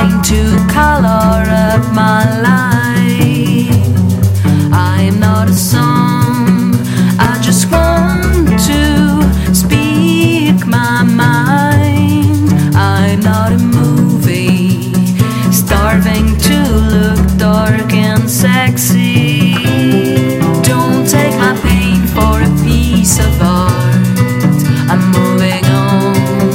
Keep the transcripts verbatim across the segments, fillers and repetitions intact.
trying to color up my life. I am not a song, I just want to speak my mind. I'm not a movie, starving to look dark and sexy. Don't take my pain for a piece of art, I'm moving on.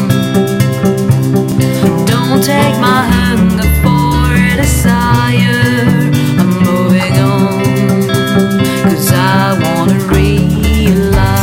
Don't take my hunger for desire, I'm moving on. Cause I wanna realize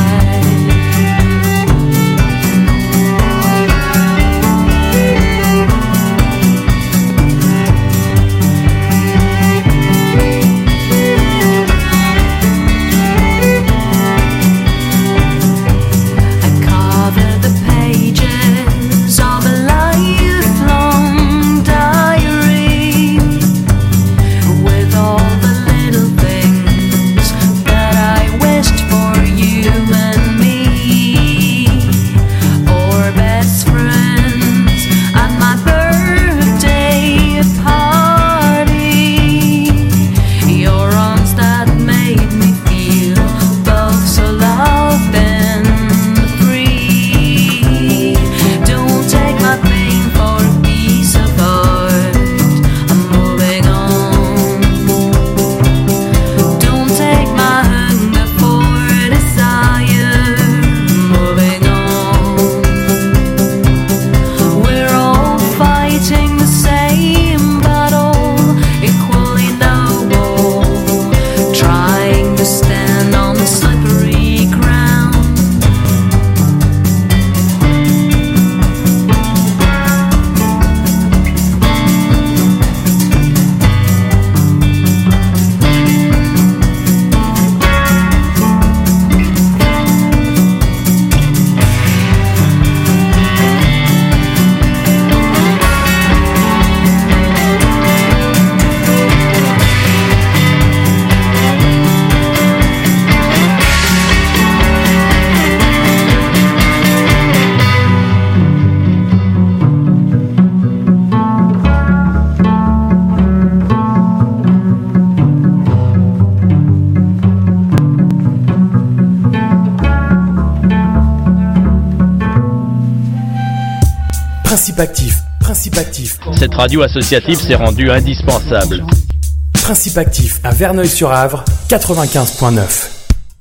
Principe actif, principe actif. Cette radio associative s'est rendue indispensable. Principe actif à Verneuil-sur-Avre, quatre-vingt-quinze point neuf.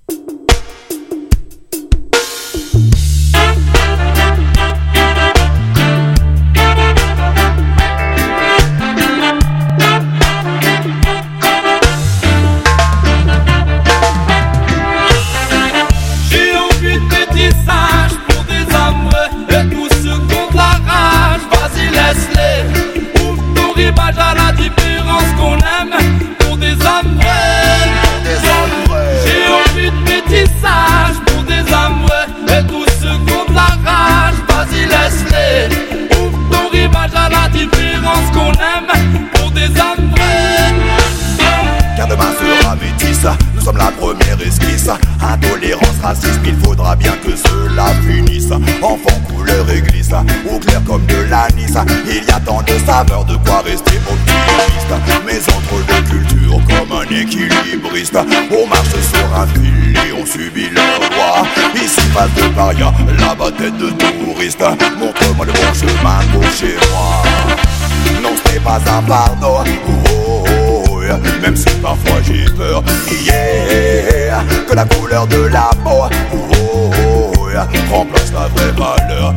Nous sommes la première esquisse. Intolérance, racisme, il faudra bien que cela finisse. Enfant couleur et glisse, ou clair comme de l'anis. Il y a tant de saveurs, de quoi rester optimiste. Mais entre deux cultures, comme un équilibriste, on marche sur un fil et on subit leurs lois. Ici face de paria, là-bas tête de touriste. Montre-moi le bon chemin pour chez moi. Non, ce n'est pas un pardon. Oh, oh, oh, même si parfois j'ai peur. Yeah, que la couleur de la peau oh, oh, oh, remplace la vraie valeur.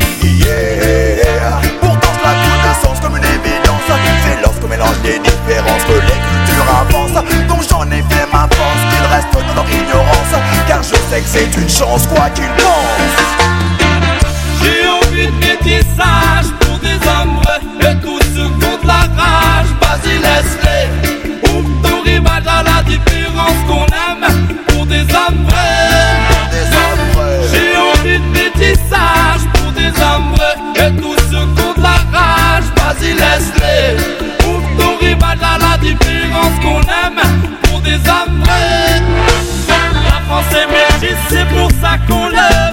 Yeah, pourtant cela coule de sens comme une évidence. C'est lorsqu'on mélange les différences que les cultures avancent. Donc j'en ai fait ma force, qu'ils restent dans leur ignorance. Car je sais que c'est une chance, quoi qu'ils pensent. J'ai envie de métissage pour des hommes vrais et tous ceux contre la rage. Vas-y laisse-les, ouvre ton rivage à la différence qu'on aime pour des hommes vrais. J'ai envie de métissage pour des hommes vrais et tous ceux contre la rage. Vas-y laisse-les, ouvre ton rivage à la différence qu'on aime pour des hommes vrais. La France est métisse, c'est pour ça qu'on l'aime.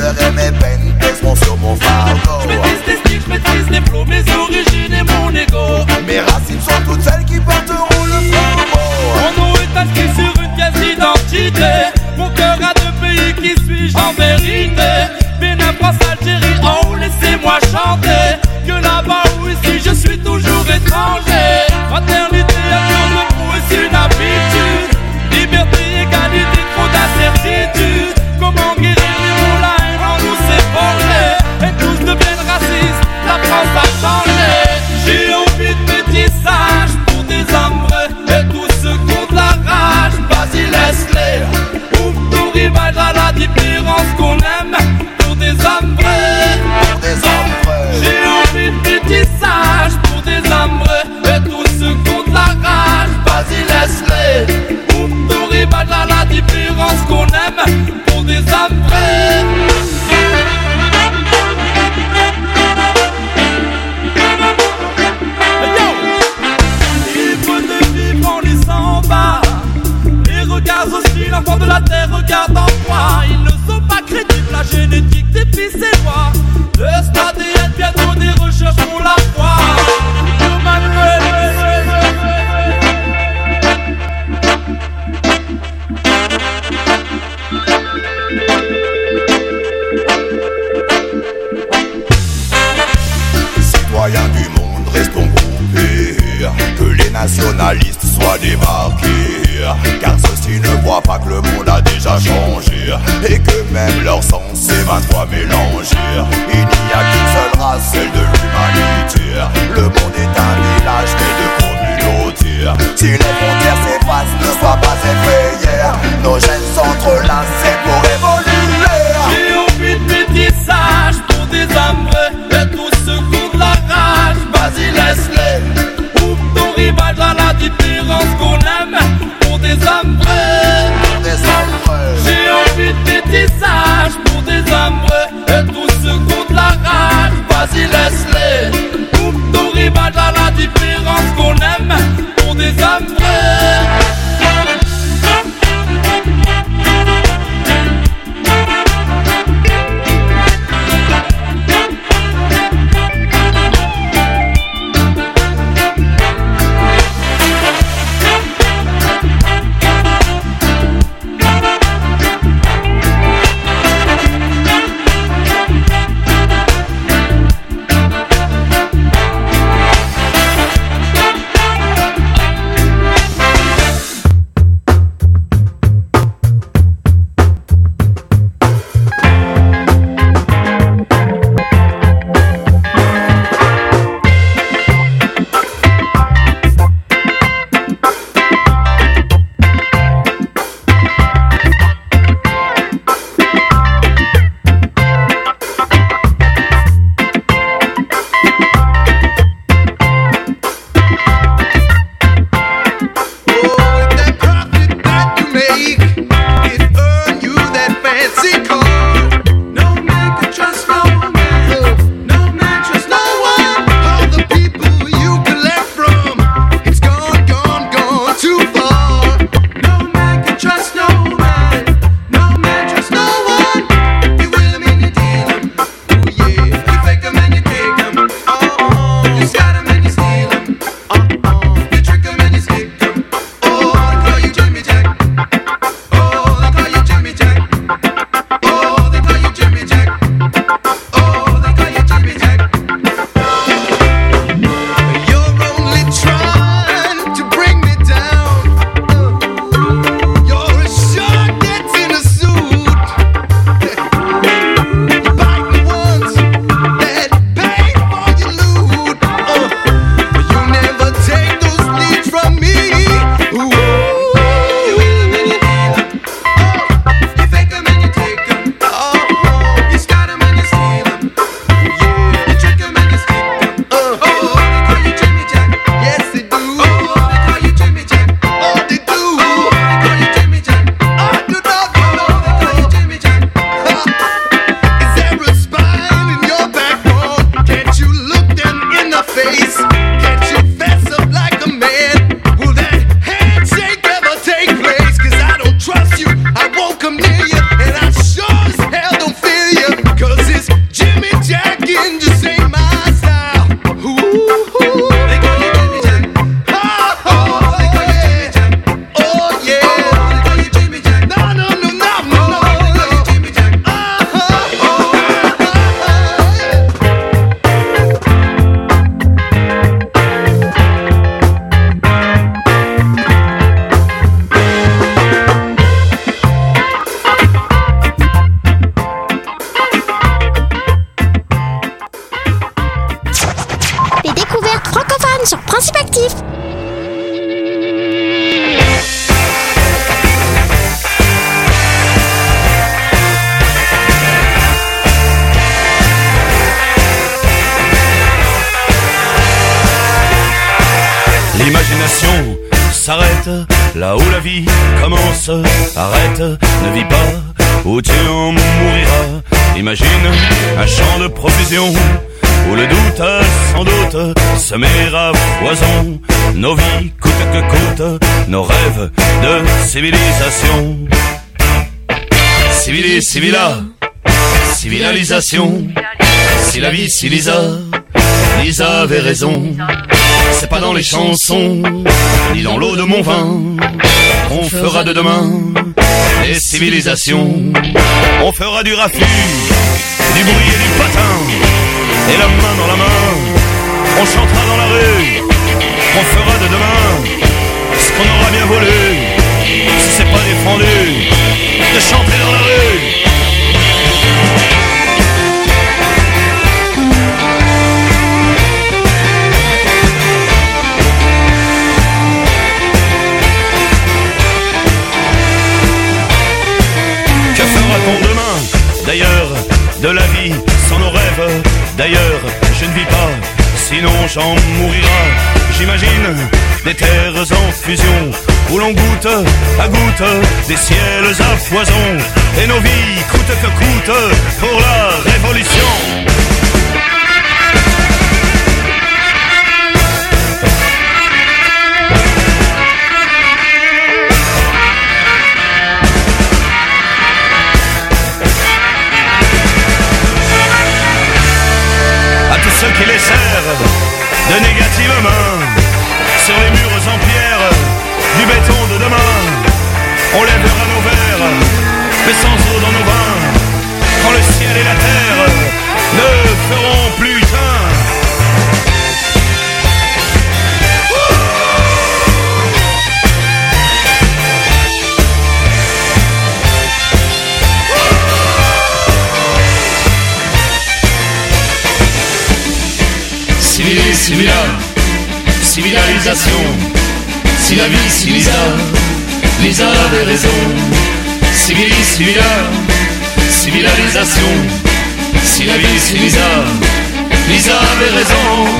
douleurs et mes peines pèseront sur mon fardeau. Je maîtrise les styles, je maîtrise les flots, mes origines et mon ego. Mes racines sont toutes celles qui porteront le flambeau. Mon nom est inscrit sur une pièce d'identité. Mon cœur a deux pays, qui suis-je en vérité? Bénin, France, Algérie, oh laissez-moi chanter. Que là-bas ou ici je suis toujours étranger. Fraternité, amour de vous est une habitude. Liberté, égalité, trop d'incertitude. Comment guérir les mots, la haine en nous s'est forgé. Et tous deviennent racistes, la France a changé. J'ai envie de métissage pour des hommes vrais. Et tous ceux contre la rage, vas-y laisse-les. Ouvre ton rivage à la différence qu'on aime. Pour des hommes vrais, pour des hommes vrais. J'ai envie de métissage pour des hommes vrais. Et tous ceux contre la rage, vas-y laisse-les. Ouvre ton rivage à la différence qu'on aime. Pour des hommes vrais. L'enfant de la terre regarde en moi. Ils ne sont pas crédibles, la génétique des fils et lois. Test A D N, bientôt des recherches pour la foi. Citoyens du monde, restons groupés. Que les nationalistes soient débarqués. Car ceux-ci ne voient pas que le monde a déjà changé. Et que même leur sang s'est vingt fois mélangé. Il n'y a qu'une seule race, celle de l'humanité. Le monde est un village fait de communautés. Si les frontières s'effacent, ne sois pas effrayé. Nos gènes s'entrelacent pour évoluer. J'ai envie de métissage pour des hommes vrais. Et tous ceux contre la rage, vas-y laisse-les. Ouvre ton rivage à la différence qu'on aime. Pour des hommes vrais, pour des hommes vrais. J'ai envie de métissage pour des hommes vrais. Et tous ceux contre la rage, vas-y laisse-les. Ouvre ton rivage à la différence qu'on aime. Pour des hommes vrais. civilisation s'arrête là où la vie commence. Arrête, ne vis pas où tu en mouriras. Imagine un champ de profusion où le doute sans doute semera foison. Nos vies coûte que coûte, nos rêves de civilisation. Civilis, civila, civilisation. Si la vie, si Lisa, Lisa avait raison. C'est pas dans les chansons, ni dans l'eau de mon vin, on fera de demain des civilisations. On fera du raffut, du bruit et du patin, et la main dans la main, on chantera dans la rue. On fera de demain ce qu'on aura bien voulu, si c'est pas défendu de chanter dans la rue. Que fera-t-on demain, d'ailleurs, de la vie sans nos rêves? D'ailleurs, je ne vis pas, sinon j'en mourira. J'imagine des terres en fusion, où l'on goûte à goutte des ciels à foison, et nos vies coûte que coûte pour la révolution. Ceux qui les serrent de négatives mains sur les murs en pierre du béton de demain. On lèvera nos verres, mais sans eau dans nos vins, quand le ciel et la terre ne feront plus qu'un. Civilis, civila, civilisation. Si la vie, si Lisa, Lisa avait raison. Civilis, civila, civilisation. Si la vie, si Lisa, Lisa avait raison.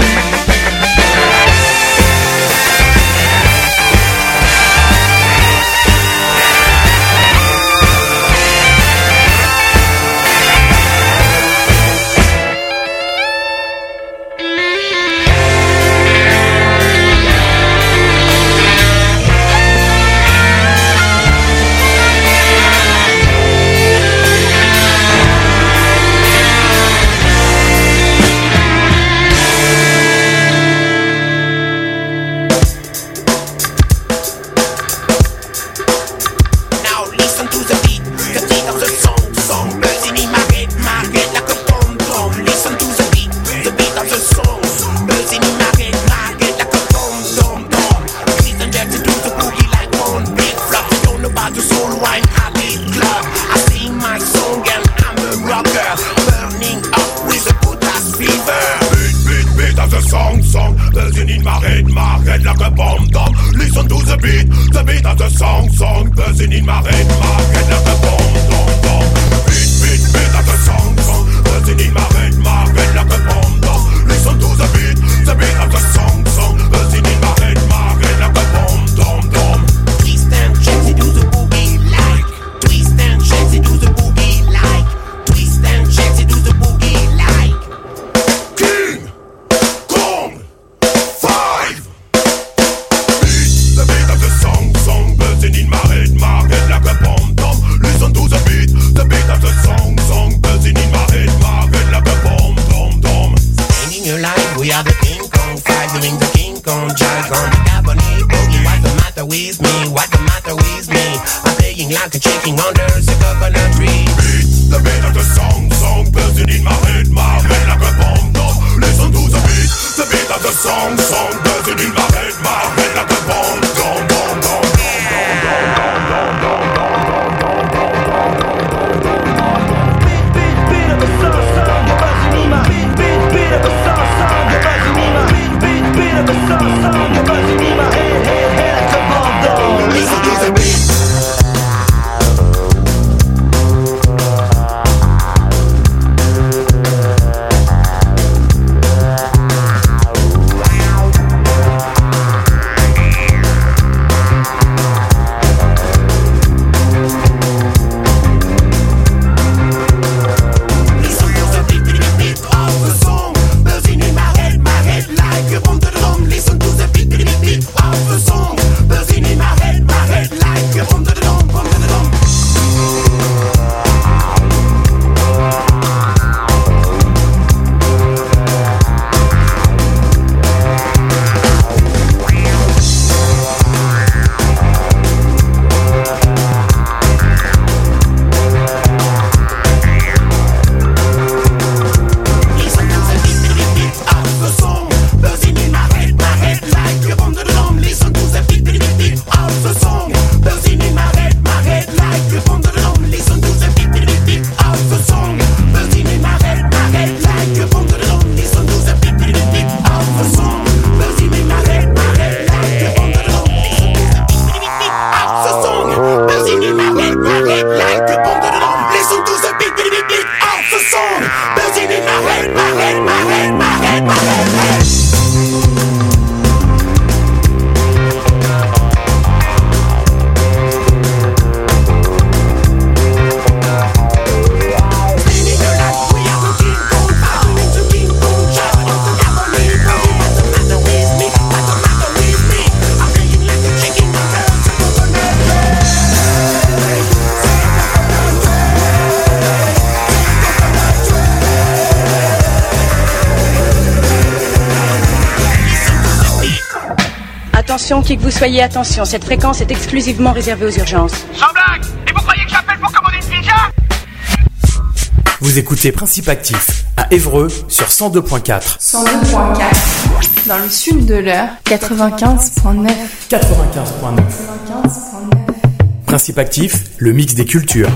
attention, qui que vous soyez, attention. Cette fréquence est exclusivement réservée aux urgences. Sans blague! Et vous croyez que j'appelle pour commander une pizza? Vous écoutez Principe Actif à Évreux sur cent deux point quatre. cent deux point quatre. Dans le sud de l'heure, quatre-vingt-quinze point neuf. quatre-vingt-quinze point neuf. quatre-vingt-quinze point neuf. Principe Actif, le mix des cultures.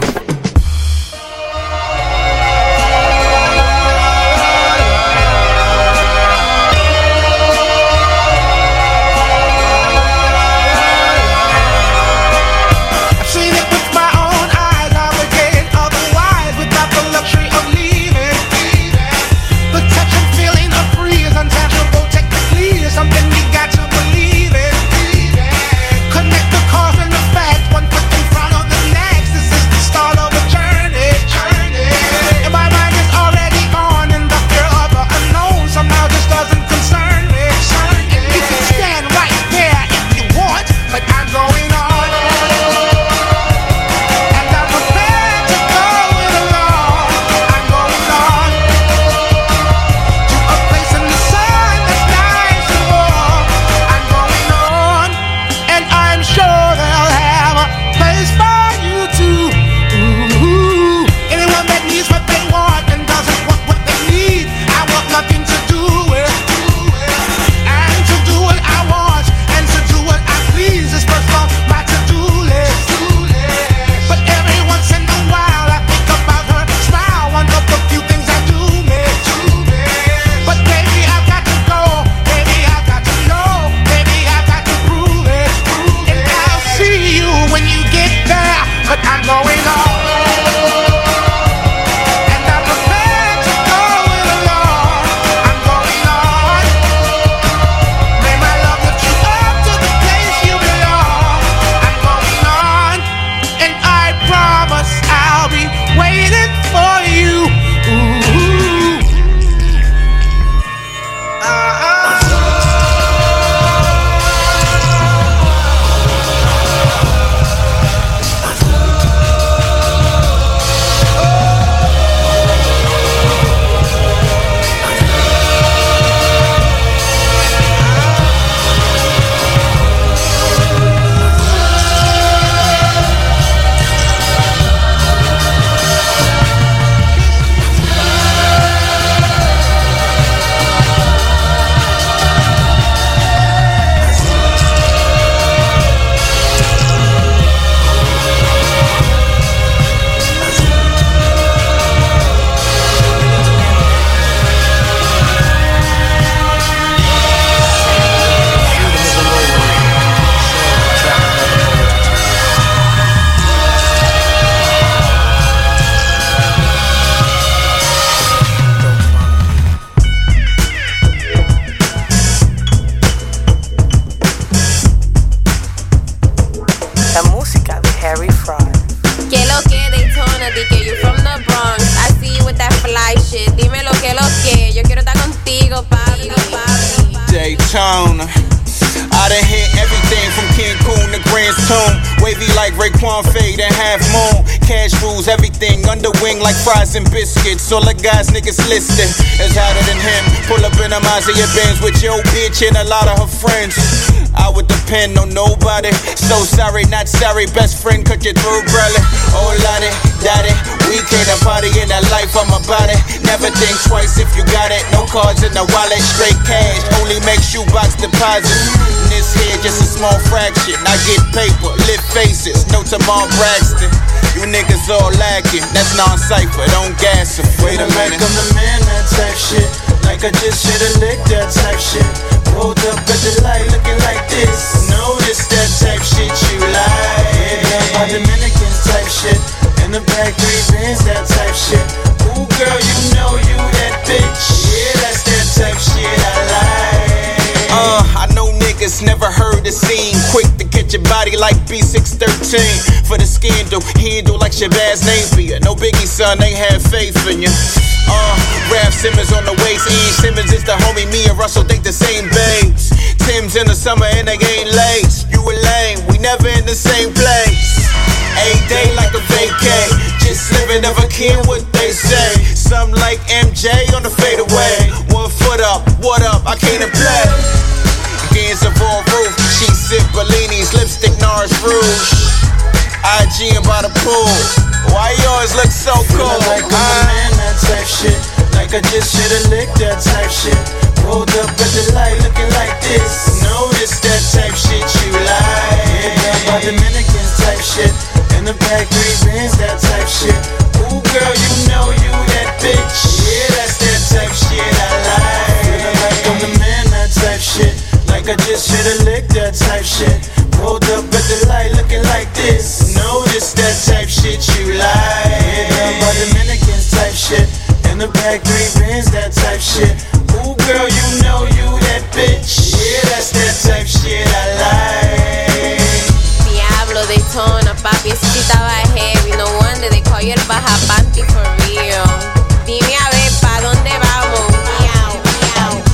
Daytona. I done hit everything from Cancun to Grand Tune. Wavy like Raekwon Fade and Half Moon. Cash rules everything, under wing like fries and biscuits. All the guys niggas listed is hotter than him. Pull up in a Mazda Benz with your bitch and a lot of her friends. I would depend on nobody. So sorry, not sorry. Best friend cut you through, brother. Oh, lottie, daddy. We came to party in that life, I'm about it. Never think twice if you got it. No cards in the wallet, straight cash. Only make shoebox deposits. This here just a small fraction. I get paper, lit faces. No Tamar Braxton. You niggas all lacking. That's non-cypher, don't gas it. Wait a minute. I'm the man, that type shit. Like I just should've licked that type shit. Rolled up at the light looking like this. Notice that type shit you like. Yeah, my Dominican type shit. In the back, three bins, that type shit. Ooh, girl, you know you that bitch. Yeah, that's that type shit I like. Uh, I know niggas never heard the scene. Quick to get your body like B six thirteen. For the scandal, handle like Shabazz Napier. No Biggie, son, they have faith in you. Uh, Raph Simmons on the waist. Ian Simmons is the homie. Me and Russell think the same babes. Tim's in the summer and they ain't late. You a lame, we never in the same place. A day like a vacay. Just living, never care what they say. Some like M J on the fadeaway. One foot up, what up, I can't play. Hands up on roof, she Rouge, I G and by the pool. Why you always look so cool? Like I'm a man, that type shit. Like I just shoulda licked that type shit. Rolled up at the light looking like this. Notice that type shit you like. Yeah, by Dominican type shit. In the back three bins, that type shit. Ooh girl, you know you that bitch. Yeah, that's that type shit I like. Feeling like I'm the man, that type shit. Like I just shoulda licked that type shit. Rolled up at the light looking like this. Notice that type shit you like. Yeah, by Dominican type shit. In the back three bins, that type shit. Ooh girl, you know you that bitch. Yeah, that's that type shit I like. Diablo Daytona, papi, ese sí estaba heavy. No wonder they call you el baja panty for real. Dime a ver, ¿pa' dónde vamos? Miau, miau.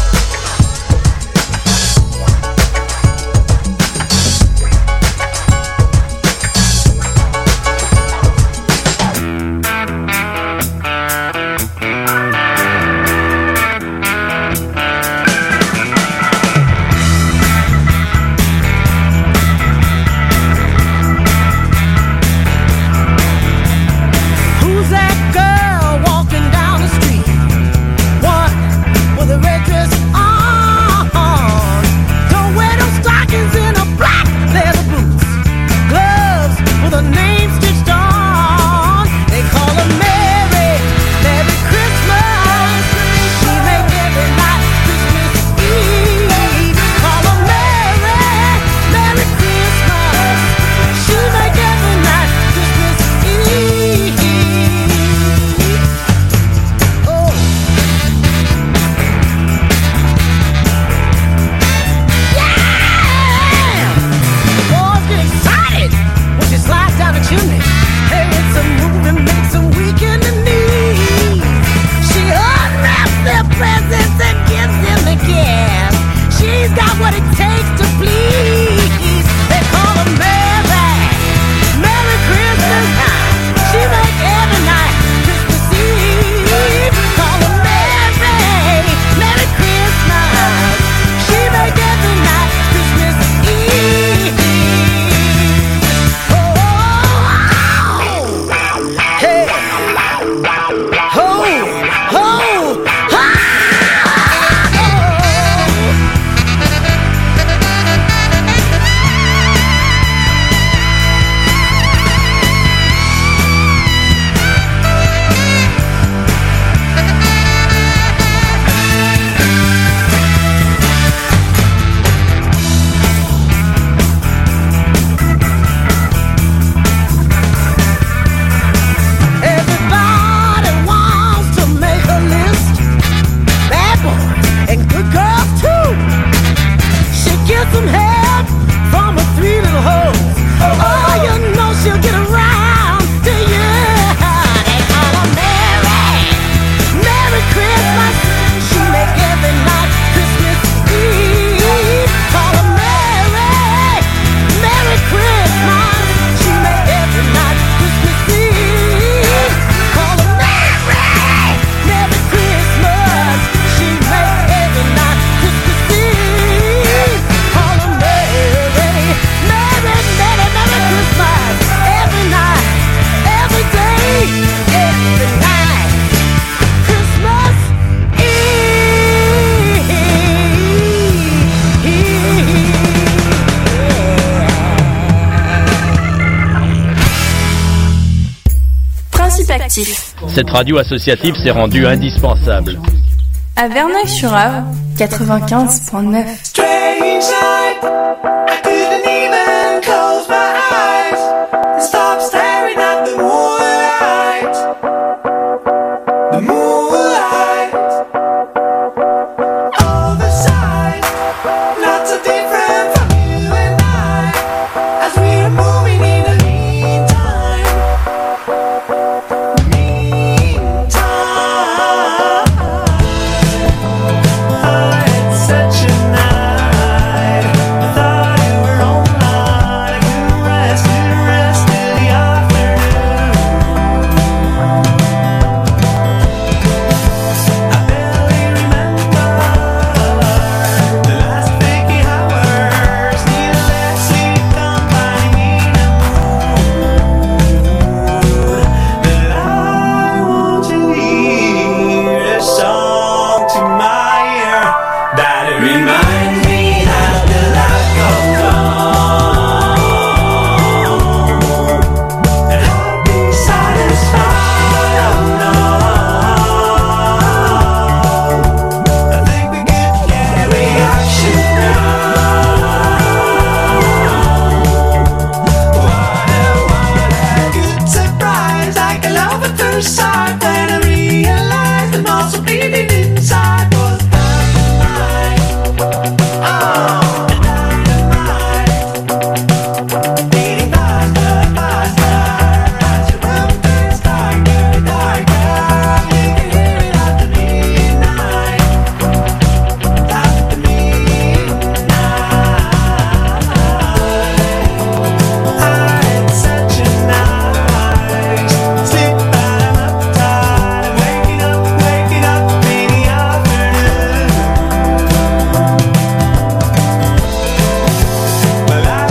Cette radio associative s'est rendue indispensable. À Verneuil-sur-Avre, quatre-vingt-quinze virgule neuf.